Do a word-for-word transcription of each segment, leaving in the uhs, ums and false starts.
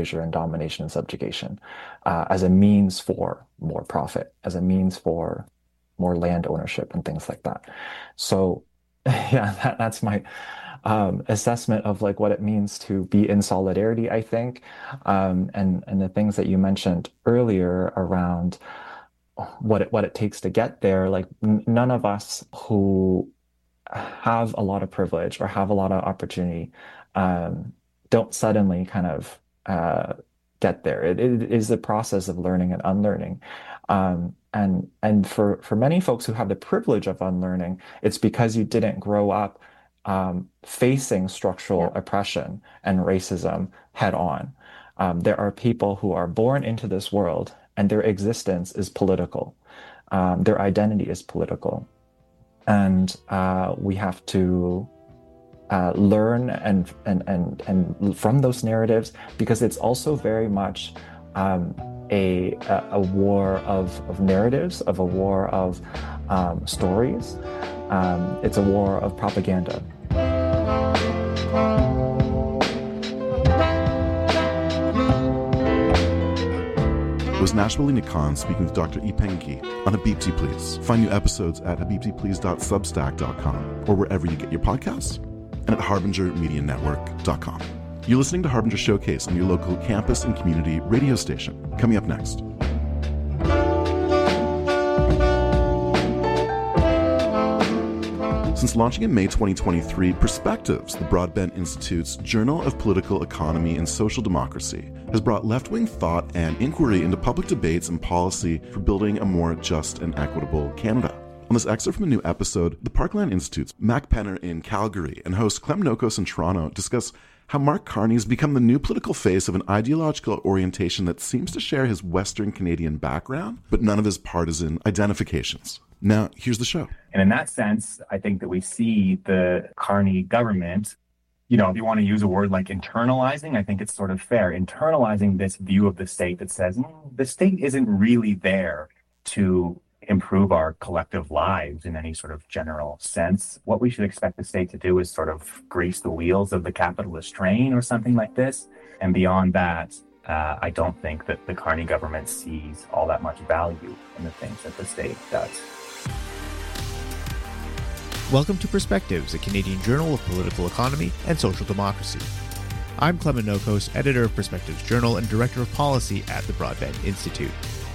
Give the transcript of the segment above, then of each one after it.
erasure and domination and subjugation, uh, as a means for more profit, as a means for more land ownership and things like that. So yeah, that, that's my um, assessment of like what it means to be in solidarity, I think. Um, and, and the things that you mentioned earlier around what it, what it takes to get there, like n none of us who have a lot of privilege or have a lot of opportunity um, don't suddenly kind of uh, get there. It, it is a process of learning and unlearning. Um, and and for, for many folks who have the privilege of unlearning, it's because you didn't grow up um, facing structural Yeah. oppression and racism head on. Um, there are people who are born into this world and their existence is political. Um, their identity is political. And uh, we have to uh, learn and, and and and from those narratives, because it's also very much um, a, a war of, of narratives, of a war of um, stories. Um, it's a war of propaganda. It was Nashwalini Khan speaking with Doctor Yipeng Ge on Habibti Please. Find new episodes at habibti please dot substack dot com or wherever you get your podcasts, and at harbinger media network dot com. You're listening to Harbinger Showcase on your local campus and community radio station. Coming up next. Since launching in May twenty twenty-three, Perspectives, the Broadbent Institute's Journal of Political Economy and Social Democracy, has brought left-wing thought and inquiry into public debates and policy for building a more just and equitable Canada. On this excerpt from a new episode, the Parkland Institute's Mac Penner in Calgary and host Clem Nokos in Toronto discuss how Mark Carney has become the new political face of an ideological orientation that seems to share his Western Canadian background, but none of his partisan identifications. Now, here's the show. And in that sense, I think that we see the Carney government, you know, if you want to use a word like internalizing, I think it's sort of fair, internalizing this view of the state that says mm, the state isn't really there to improve our collective lives in any sort of general sense. What we should expect the state to do is sort of grease the wheels of the capitalist train or something like this. And beyond that, uh, I don't think that the Carney government sees all that much value in the things that the state does. Welcome to Perspectives, a Canadian journal of political economy and social democracy. I'm Clement Nokos, editor of Perspectives Journal and director of policy at the Broadbent Institute.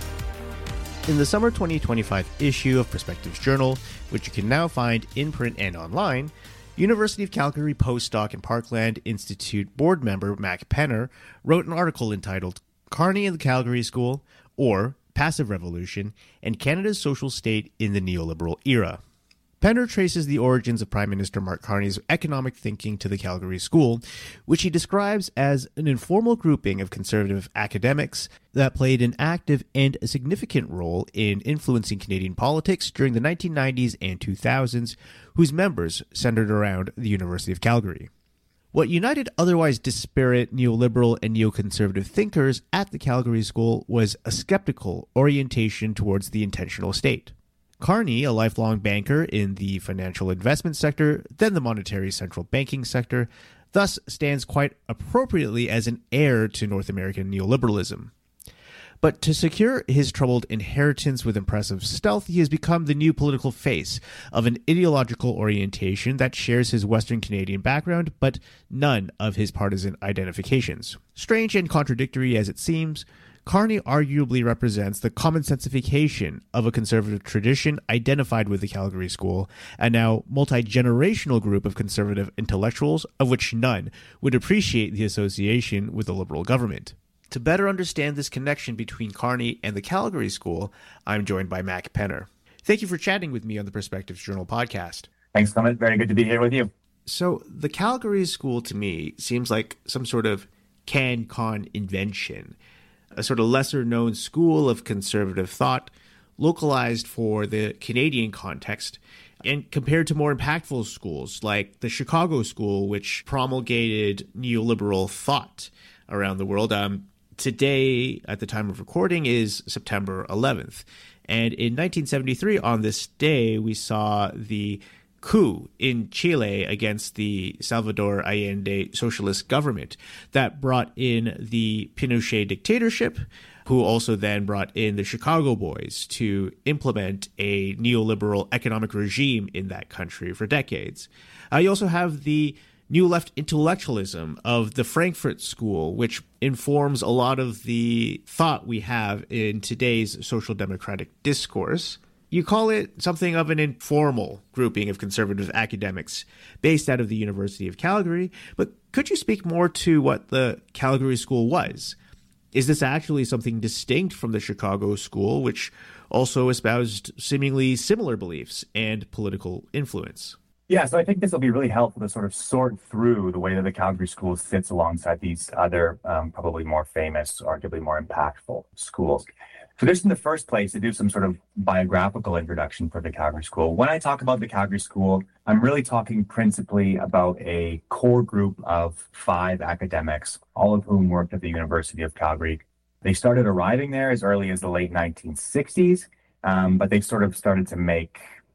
In the summer twenty twenty-five issue of Perspectives Journal, which you can now find in print and online, University of Calgary postdoc and Parkland Institute board member Mac Penner wrote an article entitled Carney and the Calgary School, or Passive Revolution, and Canada's Social State in the Neoliberal Era. Penner traces the origins of Prime Minister Mark Carney's economic thinking to the Calgary School, which he describes as an informal grouping of conservative academics that played an active and a significant role in influencing Canadian politics during the nineteen nineties and two thousands, whose members centered around the University of Calgary. What united otherwise disparate neoliberal and neoconservative thinkers at the Calgary School was a skeptical orientation towards the intentional state. Carney, a lifelong banker in the financial investment sector, then the monetary central banking sector, thus stands quite appropriately as an heir to North American neoliberalism. But to secure his troubled inheritance with impressive stealth, he has become the new political face of an ideological orientation that shares his Western Canadian background, but none of his partisan identifications. Strange and contradictory as it seems, Carney arguably represents the commonsensification of a conservative tradition identified with the Calgary School, a now multi-generational group of conservative intellectuals, of which none would appreciate the association with the Liberal government. To better understand this connection between Carney and the Calgary School, I'm joined by Mac Penner. Thank you for chatting with me on the Perspectives Journal podcast. Thanks, Clement. Very good to be here with you. So, the Calgary School to me seems like some sort of CanCon invention, a sort of lesser-known school of conservative thought, localized for the Canadian context, and compared to more impactful schools like the Chicago School, which promulgated neoliberal thought around the world. Um, today, at the time of recording, is September eleventh. And in nineteen seventy-three, on this day, we saw the coup in Chile against the Salvador Allende socialist government that brought in the Pinochet dictatorship, who also then brought in the Chicago Boys to implement a neoliberal economic regime in that country for decades. Uh, you also have the New Left intellectualism of the Frankfurt School, which informs a lot of the thought we have in today's social democratic discourse. You call it something of an informal grouping of conservative academics based out of the University of Calgary, but could you speak more to what the Calgary School was? Is this actually something distinct from the Chicago School, which also espoused seemingly similar beliefs and political influence? Yeah, so I think this will be really helpful to sort of sort through the way that the Calgary School sits alongside these other, um, probably more famous, arguably more impactful schools. So just in the first place, to do some sort of biographical introduction for the Calgary School. When I talk about the Calgary School, I'm really talking principally about a core group of five academics, all of whom worked at the University of Calgary. They started arriving there as early as the late nineteen sixties, um, but they sort of started to make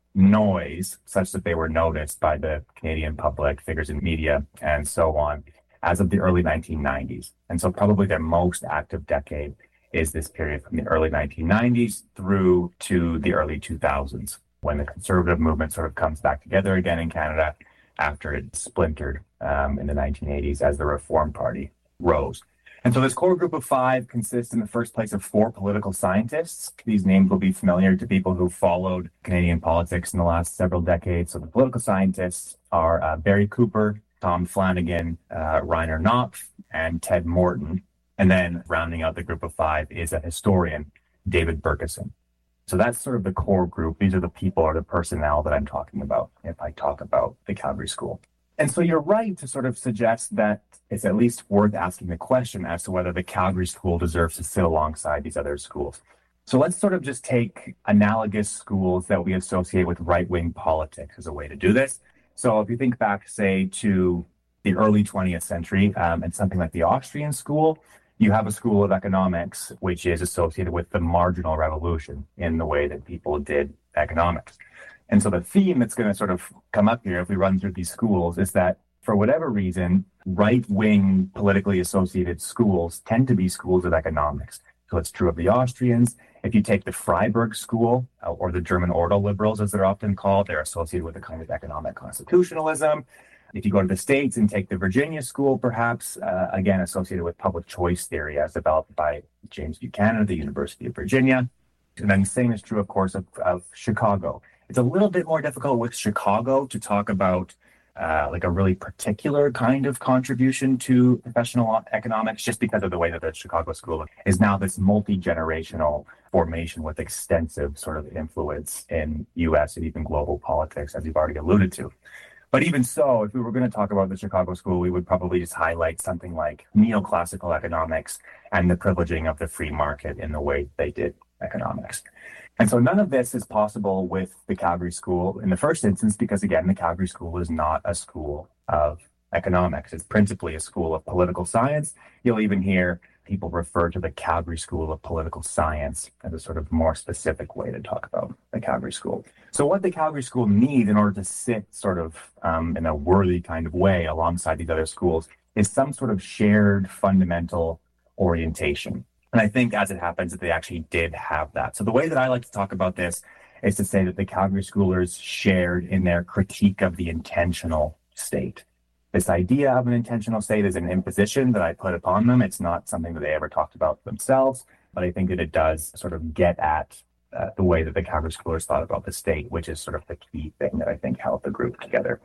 noise such that they were noticed by the Canadian public, figures in media, and so on, as of the early nineteen nineties. And so probably their most active decade is this period from the early nineteen nineties through to the early two thousands, when the conservative movement sort of comes back together again in Canada after it splintered um, in the nineteen eighties as the Reform Party rose. And so this core group of five consists in the first place of four political scientists. These names will be familiar to people who followed Canadian politics in the last several decades. So the political scientists are uh, Barry Cooper, Tom Flanagan, uh, Rainer Knopf, and Ted Morton. And then rounding out the group of five is a historian, David Berkison. So that's sort of the core group. These are the people or the personnel that I'm talking about if I talk about the Calgary School. And so you're right to sort of suggest that it's at least worth asking the question as to whether the Calgary School deserves to sit alongside these other schools. So let's sort of just take analogous schools that we associate with right-wing politics as a way to do this. So if you think back, say, to the early twentieth century um, and something like the Austrian School, you have a school of economics which is associated with the marginal revolution in the way that people did economics. And so the theme that's going to sort of come up here if we run through these schools is that for whatever reason, right-wing politically associated schools tend to be schools of economics. So it's true of the Austrians. If you take the Freiburg School, uh, or the German Ordo liberals, as they're often called, they're associated with a kind of economic constitutionalism. If you go to the States and take the Virginia School, perhaps, uh, again, associated with public choice theory as developed by James Buchanan at the University of Virginia. And then the same is true, of course, of, of Chicago. It's a little bit more difficult with Chicago to talk about uh, like a really particular kind of contribution to professional economics, just because of the way that the Chicago School is now this multi-generational formation with extensive sort of influence in U S and even global politics, as you've already alluded to. But even so, if we were going to talk about the Chicago School, we would probably just highlight something like neoclassical economics and the privileging of the free market in the way they did economics. And so none of this is possible with the Calgary School in the first instance, because again, the Calgary School is not a school of economics. It's principally a school of political science. You'll even hear people refer to the Calgary School of Political Science as a sort of more specific way to talk about the Calgary School. So what the Calgary School needs in order to sit sort of um, in a worthy kind of way alongside these other schools is some sort of shared fundamental orientation. And I think as it happens that they actually did have that. So the way that I like to talk about this is to say that the Calgary Schoolers shared in their critique of the intentional state. This idea of an intentional state is an imposition that I put upon them. It's not something that they ever talked about themselves, but I think that it does sort of get at uh, the way that the Calgary Schoolers thought about the state, which is sort of the key thing that I think held the group together.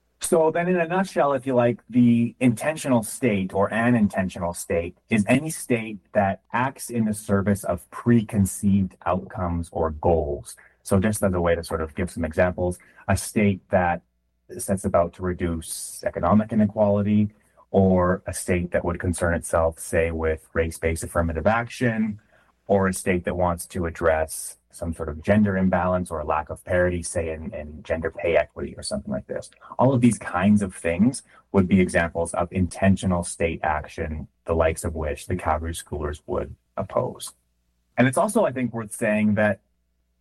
So then in a nutshell, if you like, the intentional state or an intentional state is any state that acts in the service of preconceived outcomes or goals. So just as a way to sort of give some examples, a state that sets about to reduce economic inequality, or a state that would concern itself, say, with race-based affirmative action, or a state that wants to address some sort of gender imbalance or a lack of parity, say in, in gender pay equity or something like this. All of these kinds of things would be examples of intentional state action, the likes of which the Calgary Schoolers would oppose. And it's also, I think, worth saying that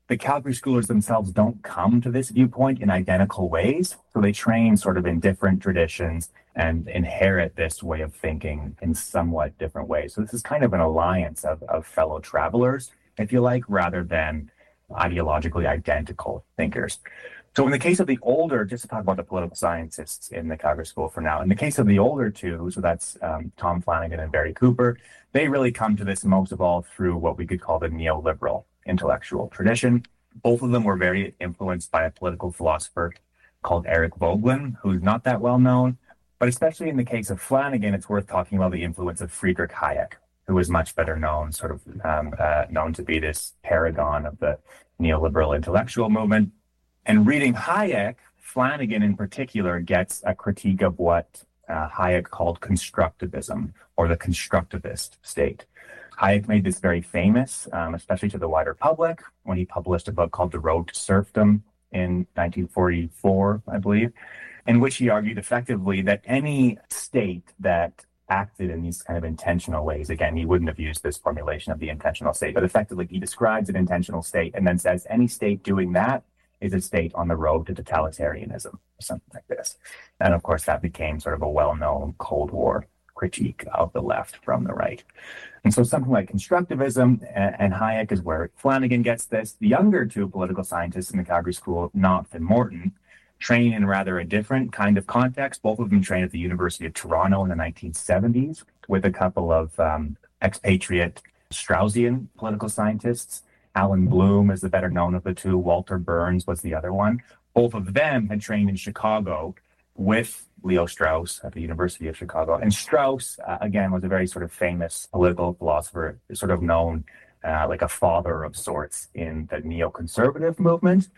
the Calgary schoolers themselves don't come to this viewpoint in identical ways. So they train sort of in different traditions and inherit this way of thinking in somewhat different ways. So this is kind of an alliance of, of fellow travelers, if you like, rather than ideologically identical thinkers. So in the case of the older, just to talk about the political scientists in the Calgary School for now, in the case of the older two, so that's um, Tom Flanagan and Barry Cooper, they really come to this most of all through what we could call the neoliberal intellectual tradition. Both of them were very influenced by a political philosopher called Eric Voegelin, who's not that well known. But especially in the case of Flanagan, it's worth talking about the influence of Friedrich Hayek, who is much better known, sort of um, uh, known to be this paragon of the neoliberal intellectual movement. And reading Hayek, Flanagan in particular gets a critique of what uh, Hayek called constructivism, or the constructivist state. Hayek made this very famous, um, especially to the wider public, when he published a book called The Road to Serfdom in nineteen forty-four, I believe, in which he argued effectively that any state that acted in these kind of intentional ways, again, he wouldn't have used this formulation of the intentional state, but effectively he describes an intentional state and then says any state doing that is a state on the road to totalitarianism, or something like this. And of course, that became sort of a well-known Cold War critique of the left from the right. And so something like constructivism and, and Hayek is where Flanagan gets this. The younger two political scientists in the Calgary School, Knopf and Morton, train in rather a different kind of context. Both of them trained at the University of Toronto in the nineteen seventies with a couple of um, expatriate Straussian political scientists. Alan Bloom is the better known of the two. Walter Burns was the other one. Both of them had trained in Chicago with Leo Strauss at the University of Chicago. And Strauss, uh, again, was a very sort of famous political philosopher, sort of known uh, like a father of sorts in the neoconservative movement.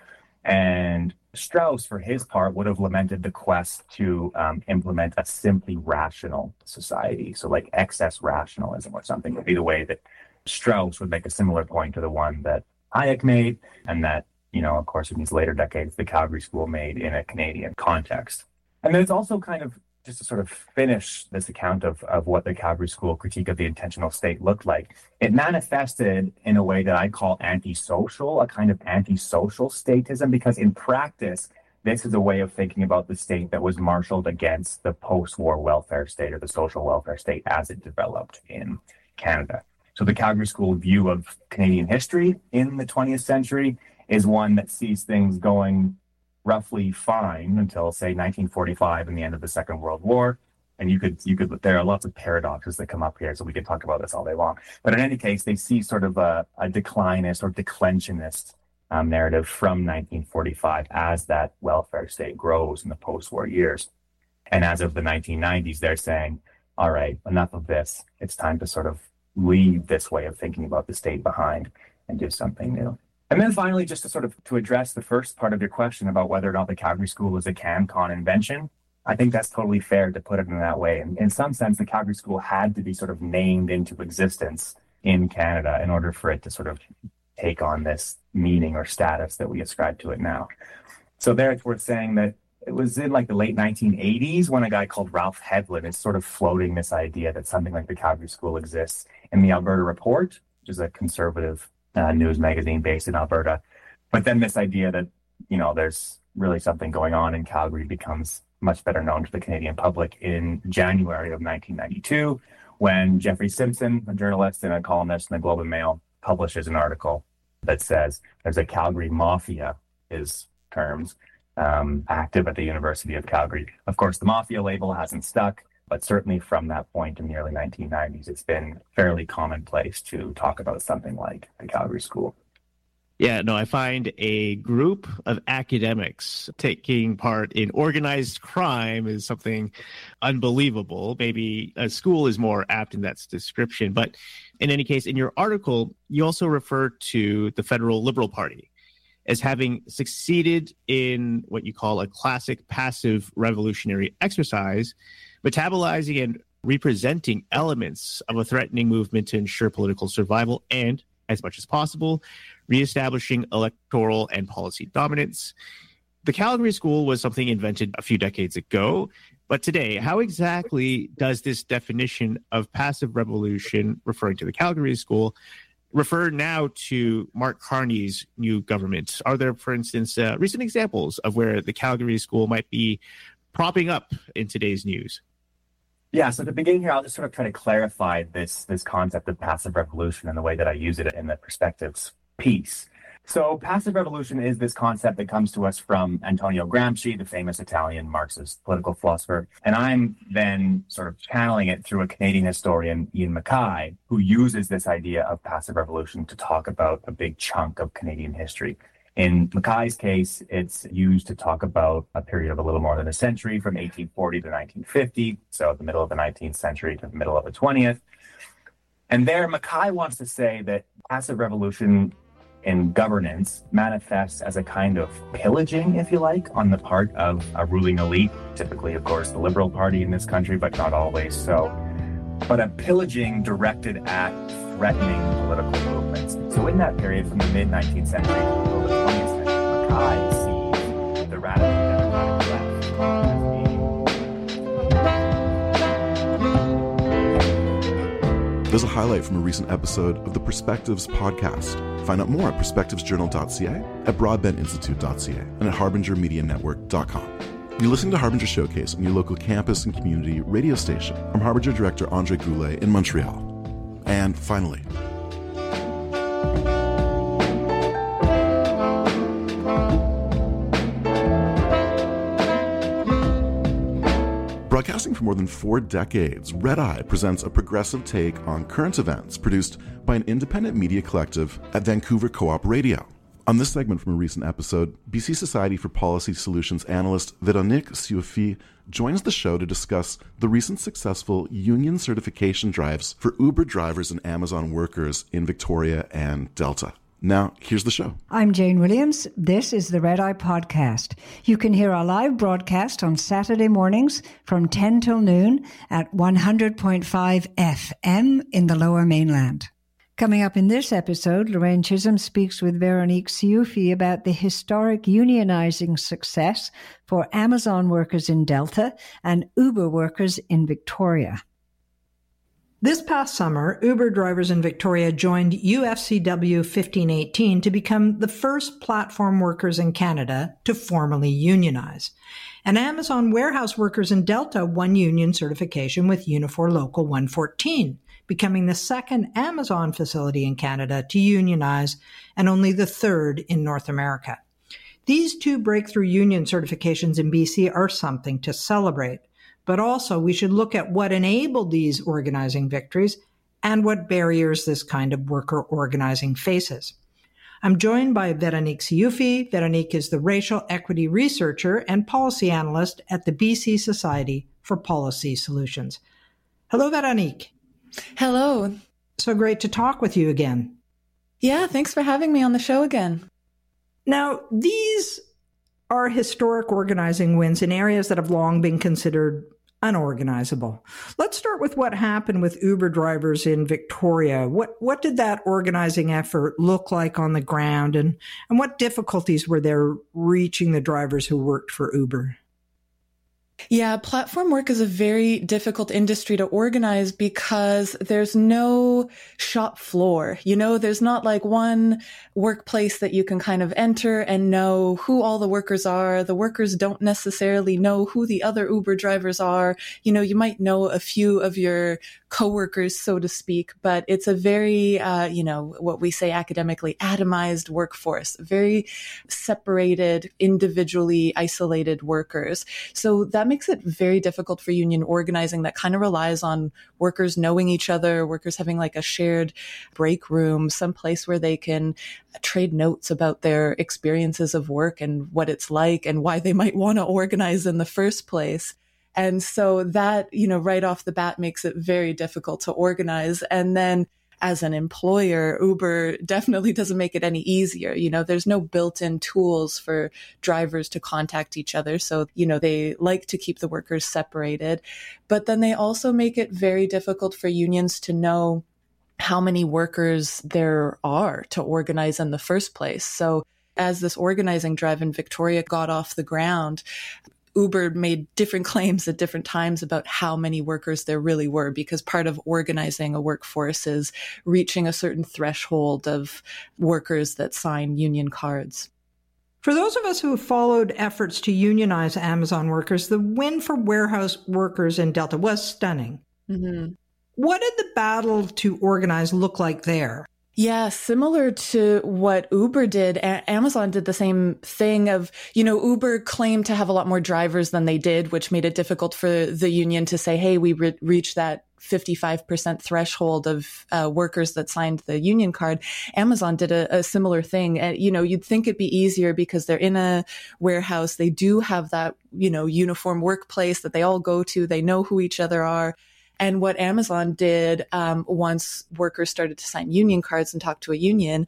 And Strauss, for his part, would have lamented the quest to um, implement a simply rational society. So like excess rationalism or something would be the way that Strauss would make a similar point to the one that Hayek made, and that, you know, of course, in these later decades, the Calgary School made in a Canadian context. And then it's also kind of, just to sort of finish this account of, of what the Calgary School critique of the intentional state looked like, it manifested in a way that I call antisocial, a kind of antisocial statism, because in practice, this is a way of thinking about the state that was marshaled against the post-war welfare state or the social welfare state as it developed in Canada. So the Calgary School view of Canadian history in the twentieth century is one that sees things going roughly fine until, say, nineteen forty-five and the end of the Second World War. And you could, you could, there are lots of paradoxes that come up here, so we can talk about this all day long. But in any case, they see sort of a, a declinist or declensionist um, narrative from nineteen forty-five as that welfare state grows in the post-war years. And as of the nineteen nineties, they're saying, all right, enough of this. It's time to sort of leave this way of thinking about the state behind and do something new. And then finally, just to sort of to address the first part of your question about whether or not the Calgary School is a CanCon invention, I think that's totally fair to put it in that way. And in some sense, the Calgary School had to be sort of named into existence in Canada in order for it to sort of take on this meaning or status that we ascribe to it now. So there it's worth saying that it was in like the late nineteen eighties when a guy called Ralph Hedlund is sort of floating this idea that something like the Calgary School exists in the Alberta Report, which is a conservative uh, news magazine based in Alberta. But then this idea that, you know, there's really something going on in Calgary becomes much better known to the Canadian public in January of nineteen ninety-two, when Jeffrey Simpson, a journalist and a columnist in the Globe and Mail, publishes an article that says there's a Calgary mafia, his terms, um, active at the University of Calgary. Of course, the mafia label hasn't stuck, but certainly from that point in the early nineteen nineties, it's been fairly commonplace to talk about something like the Calgary School. Yeah, no, I find a group of academics taking part in organized crime is something unbelievable. Maybe a school is more apt in that description. But in any case, in your article, you also refer to the Federal Liberal Party as having succeeded in what you call a classic passive revolutionary exercise, metabolizing and representing elements of a threatening movement to ensure political survival and, as much as possible, reestablishing electoral and policy dominance. The Calgary School was something invented a few decades ago, but today, how exactly does this definition of passive revolution, referring to the Calgary School, refer now to Mark Carney's new government. Are there, for instance, uh, recent examples of where the Calgary school might be propping up in today's news? Yeah, so at the beginning here, I'll just sort of try to clarify this, this concept of passive revolution and the way that I use it in the Perspectives piece. So passive revolution is this concept that comes to us from Antonio Gramsci, the famous Italian Marxist political philosopher. And I'm then sort of channeling it through a Canadian historian, Ian Mackay, who uses this idea of passive revolution to talk about a big chunk of Canadian history. In Mackay's case, it's used to talk about a period of a little more than a century, from eighteen forty to nineteen fifty, so the middle of the nineteenth century to the middle of the twentieth. And there, Mackay wants to say that passive revolution in governance manifests as a kind of pillaging, if you like, on the part of a ruling elite, typically, of course, the Liberal Party in this country, but not always so, but a pillaging directed at threatening political movements. So in that period, from the mid-nineteenth century to the middle of the twentieth century, Mackay sees the radical democratic left as being... There's a highlight from a recent episode of the Perspectives podcast. Find out more at perspectives journal dot c a, at broadbent institute dot c a, and at harbinger media network dot com. You're listening to Harbinger Showcase on your local campus and community radio station. I'm Harbinger Director Andre Goulet in Montreal. And finally, broadcasting for more than four decades, Red Eye presents a progressive take on current events produced by an independent media collective at Vancouver Co-op Radio. On this segment from a recent episode, B C Society for Policy Solutions analyst Véronique Sioufi joins the show to discuss the recent successful union certification drives for Uber drivers and Amazon workers in Victoria and Delta. Now, here's the show. I'm Jane Williams. This is the Red Eye Podcast. You can hear our live broadcast on Saturday mornings from ten till noon at one hundred point five F M in the Lower Mainland. Coming up in this episode, Lorraine Chisholm speaks with Véronique Sioufi about the historic unionizing success for Amazon workers in Delta and Uber workers in Victoria. This past summer, Uber drivers in Victoria joined U F C W fifteen eighteen to become the first platform workers in Canada to formally unionize. And Amazon warehouse workers in Delta won union certification with Unifor Local one fourteen, becoming the second Amazon facility in Canada to unionize and only the third in North America. These two breakthrough union certifications in B C are something to celebrate. But also, we should look at what enabled these organizing victories and what barriers this kind of worker organizing faces. I'm joined by Véronique Sioufi. Véronique is the racial equity researcher and policy analyst at the B C Society for Policy Solutions. Hello, Véronique. Hello. So great to talk with you again. Yeah, thanks for having me on the show again. Now, these are historic organizing wins in areas that have long been considered unorganizable. Let's start with what happened with Uber drivers in Victoria. What what did that organizing effort look like on the ground, and, and what difficulties were there reaching the drivers who worked for Uber? Yeah, platform work is a very difficult industry to organize because there's no shop floor. You know, there's not like one workplace that you can kind of enter and know who all the workers are. The workers don't necessarily know who the other Uber drivers are. You know, you might know a few of your coworkers, so to speak, but it's a very, uh, you know, what we say academically, atomized workforce, very separated, individually isolated workers. So that makes it very difficult for union organizing that kind of relies on workers knowing each other, workers having like a shared break room, some place where they can trade notes about their experiences of work and what it's like and why they might want to organize in the first place. And so that, you know, right off the bat makes it very difficult to organize. And then as an employer, Uber definitely doesn't make it any easier. You know, there's no built-in tools for drivers to contact each other. So, you know, they like to keep the workers separated. But then they also make it very difficult for unions to know how many workers there are to organize in the first place. So as this organizing drive in Victoria got off the ground, Uber made different claims at different times about how many workers there really were, because part of organizing a workforce is reaching a certain threshold of workers that sign union cards. For those of us who have followed efforts to unionize Amazon workers, the win for warehouse workers in Delta was stunning. Mm-hmm. What did the battle to organize look like there? Yeah, similar to what Uber did, a- Amazon did the same thing of, you know, Uber claimed to have a lot more drivers than they did, which made it difficult for the union to say, hey, we re- reached that fifty-five percent threshold of uh, workers that signed the union card. Amazon did a, a similar thing. And, you know, you'd think it'd be easier because they're in a warehouse. They do have that, you know, uniform workplace that they all go to. They know who each other are. And what Amazon did um, once workers started to sign union cards and talk to a union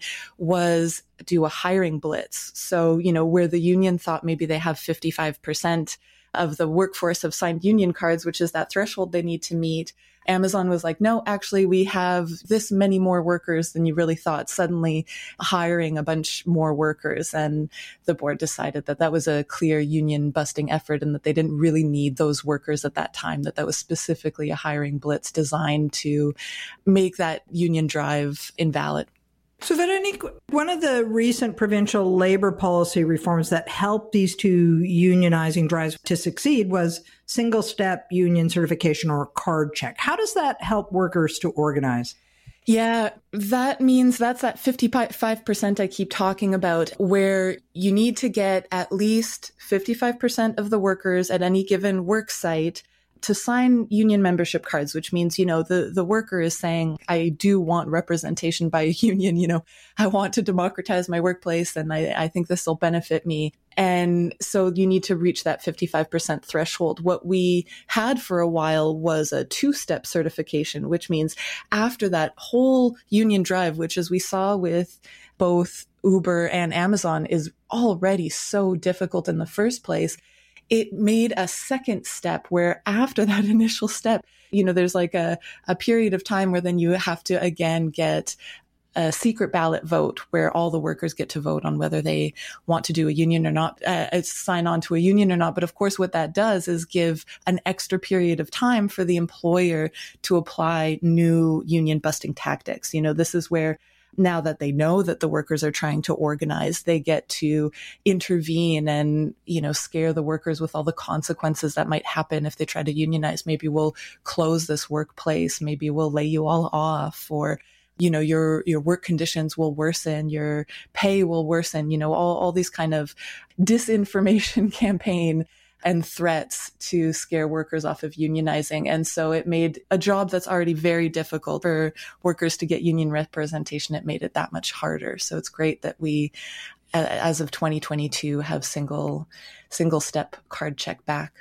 was do a hiring blitz. So, you know, where the union thought maybe they have fifty-five percent of the workforce have signed union cards, which is that threshold they need to meet, Amazon was like, no, actually, we have this many more workers than you really thought, suddenly hiring a bunch more workers. And the board decided that that was a clear union busting effort and that they didn't really need those workers at that time, that that was specifically a hiring blitz designed to make that union drive invalid. So, Veronique, one of the recent provincial labor policy reforms that helped these two unionizing drives to succeed was single-step union certification or card check. How does that help workers to organize? Yeah, that means that's that fifty-five percent I keep talking about, where you need to get at least fifty-five percent of the workers at any given work site to sign union membership cards, which means, you know, the, the worker is saying, I do want representation by a union, you know, I want to democratize my workplace and I, I think this will benefit me. And so you need to reach that fifty-five percent threshold. What we had for a while was a two-step certification, which means after that whole union drive, which as we saw with both Uber and Amazon is already so difficult in the first place, it made a second step where after that initial step, you know, there's like a, a period of time where then you have to again get a secret ballot vote where all the workers get to vote on whether they want to do a union or not, uh, sign on to a union or not. But of course, what that does is give an extra period of time for the employer to apply new union busting tactics. You know, this is where now that they know that the workers are trying to organize, they get to intervene and, you know, scare the workers with all the consequences that might happen if they try to unionize. Maybe we'll close this workplace. Maybe we'll lay you all off, or, you know, your, your work conditions will worsen, your pay will worsen, you know, all, all these kind of disinformation campaign and threats to scare workers off of unionizing. And so it made a job that's already very difficult for workers to get union representation. It made it that much harder. So it's great that we, as of twenty twenty-two, have single, single step card check back.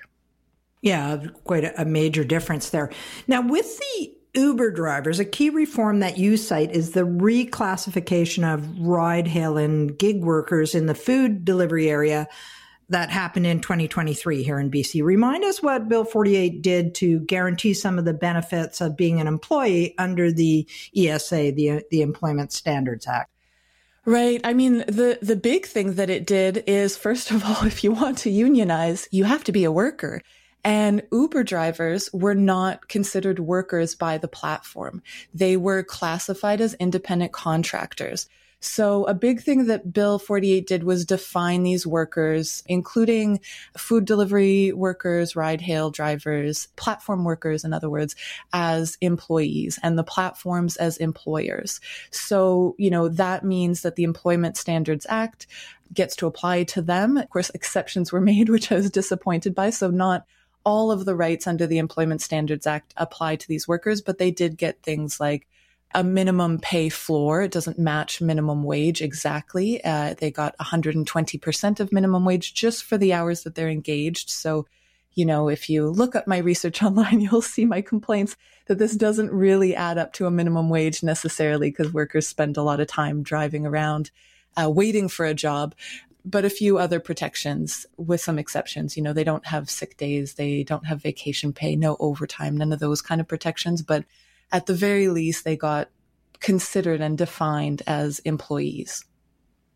Yeah, quite a, a major difference there. Now with the Uber drivers, a key reform that you cite is the reclassification of ride hail and gig workers in the food delivery area that happened in twenty twenty-three here in B C. Remind us what Bill forty-eight did to guarantee some of the benefits of being an employee under the E S A, the, the Employment Standards Act. Right. I mean, the, the big thing that it did is, first of all, if you want to unionize, you have to be a worker. And Uber drivers were not considered workers by the platform. They were classified as independent contractors. So a big thing that Bill forty-eight did was define these workers, including food delivery workers, ride-hail drivers, platform workers, in other words, as employees, and the platforms as employers. So, you know, that means that the Employment Standards Act gets to apply to them. Of course, exceptions were made, which I was disappointed by. So not all of the rights under the Employment Standards Act apply to these workers, but they did get things like a minimum pay floor. It doesn't match minimum wage exactly. Uh, they got one hundred twenty percent of minimum wage just for the hours that they're engaged. So, you know, if you look up my research online, you'll see my complaints that this doesn't really add up to a minimum wage necessarily, because workers spend a lot of time driving around, uh, waiting for a job. But a few other protections with some exceptions. You know, they don't have sick days. They don't have vacation pay, no overtime, none of those kind of protections. But at the very least, they got considered and defined as employees.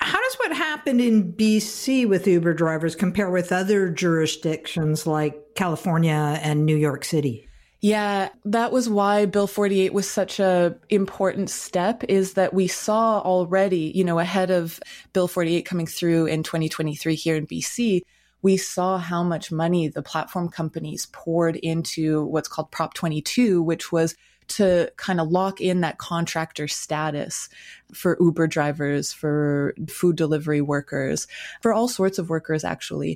How does what happened in B C with Uber drivers compare with other jurisdictions like California and New York City? Yeah, that was why Bill forty-eight was such a important step, is that we saw already, you know, ahead of Bill forty-eight coming through in twenty twenty-three here in B C, we saw how much money the platform companies poured into what's called Prop twenty-two, which was to kind of lock in that contractor status for Uber drivers, for food delivery workers, for all sorts of workers, actually.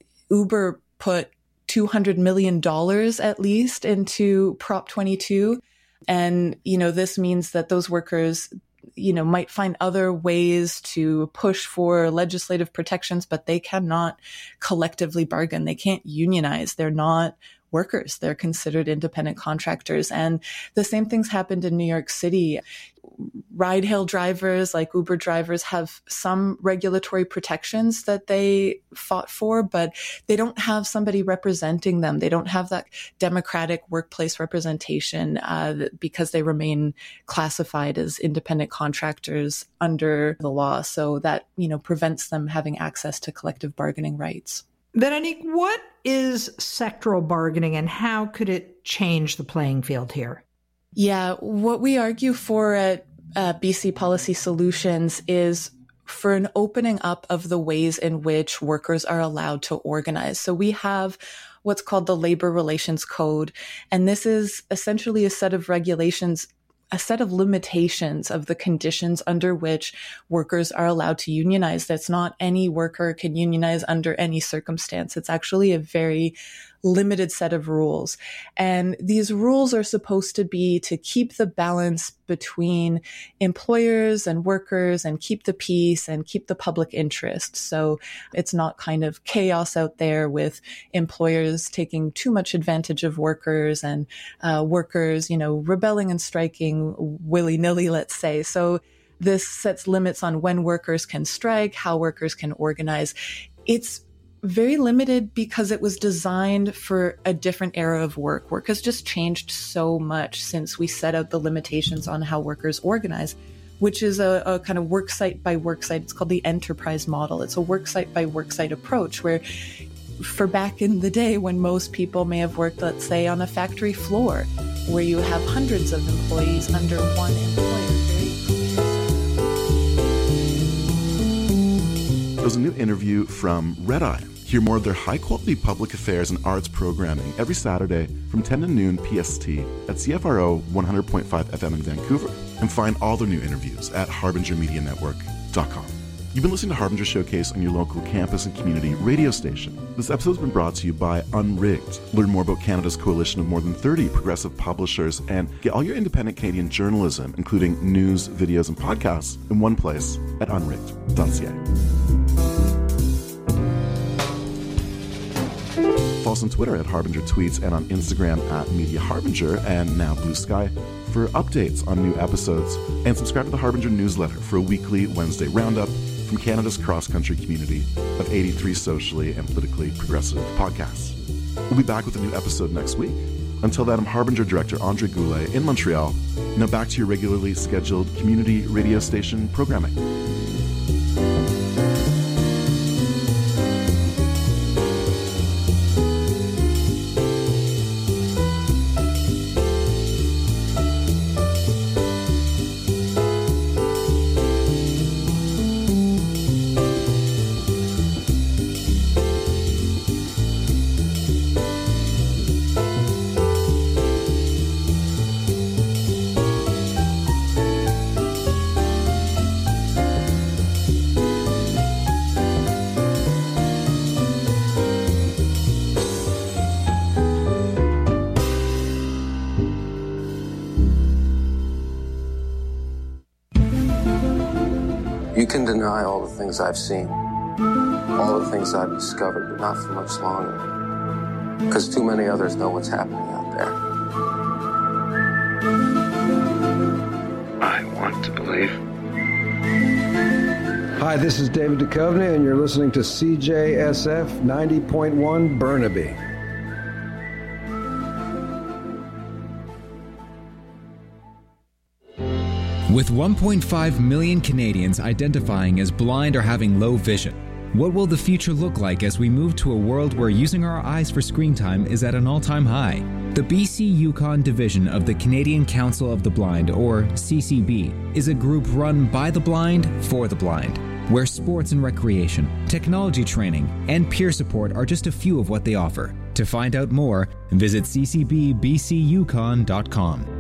Uber put two hundred million dollars at least into Prop twenty-two. And, you know, this means that those workers, you know, might find other ways to push for legislative protections, but they cannot collectively bargain. They can't unionize. They're not workers. They're considered independent contractors. And the same things happened in New York City. Ride-hail drivers, like Uber drivers, have some regulatory protections that they fought for, but they don't have somebody representing them. They don't have that democratic workplace representation uh, because they remain classified as independent contractors under the law. So that, you know, prevents them having access to collective bargaining rights. Veronique, what is sectoral bargaining and how could it change the playing field here? Yeah, what we argue for at uh, B C Policy Solutions is for an opening up of the ways in which workers are allowed to organize. So we have what's called the Labor Relations Code, and this is essentially a set of regulations, a set of limitations of the conditions under which workers are allowed to unionize. That's not any worker can unionize under any circumstance. It's actually a very limited set of rules. And these rules are supposed to be to keep the balance between employers and workers and keep the peace and keep the public interest. So it's not kind of chaos out there with employers taking too much advantage of workers and uh, workers, you know, rebelling and striking willy-nilly, let's say. So this sets limits on when workers can strike, how workers can organize. It's very limited because it was designed for a different era of work. Work has just changed so much since we set out the limitations on how workers organize, which is a, a kind of work site by work site. It's called the enterprise model. It's a work site by work site approach where for back in the day when most people may have worked, let's say, on a factory floor where you have hundreds of employees under one employer. There's a new interview from Red Eye. Hear more of their high-quality public affairs and arts programming every Saturday from ten to noon P S T at C F R O one hundred point five F M in Vancouver. And find all their new interviews at harbinger media network dot com. You've been listening to Harbinger Showcase on your local campus and community radio station. This episode has been brought to you by Unrigged. Learn more about Canada's coalition of more than thirty progressive publishers and get all your independent Canadian journalism, including news, videos, and podcasts, in one place at unrigged dot c a. Follow us on Twitter at Harbinger Tweets and on Instagram at Media Harbinger and now Blue Sky for updates on new episodes. And subscribe to the Harbinger newsletter for a weekly Wednesday roundup from Canada's cross-country community of eighty-three socially and politically progressive podcasts. We'll be back with a new episode next week. Until then, I'm Harbinger Director Andre Goulet in Montreal. Now back to your regularly scheduled community radio station programming. You can deny all the things I've seen, all the things I've discovered, but not for much longer, because too many others know what's happening out there. I want to believe. Hi, this is David Duchovny, and you're listening to C J S F ninety point one Burnaby. With one point five million Canadians identifying as blind or having low vision, what will the future look like as we move to a world where using our eyes for screen time is at an all-time high? The B C Yukon division of the Canadian Council of the Blind, or C C B, is a group run by the blind for the blind, where sports and recreation, technology training, and peer support are just a few of what they offer. To find out more, visit c c b b c yukon dot com.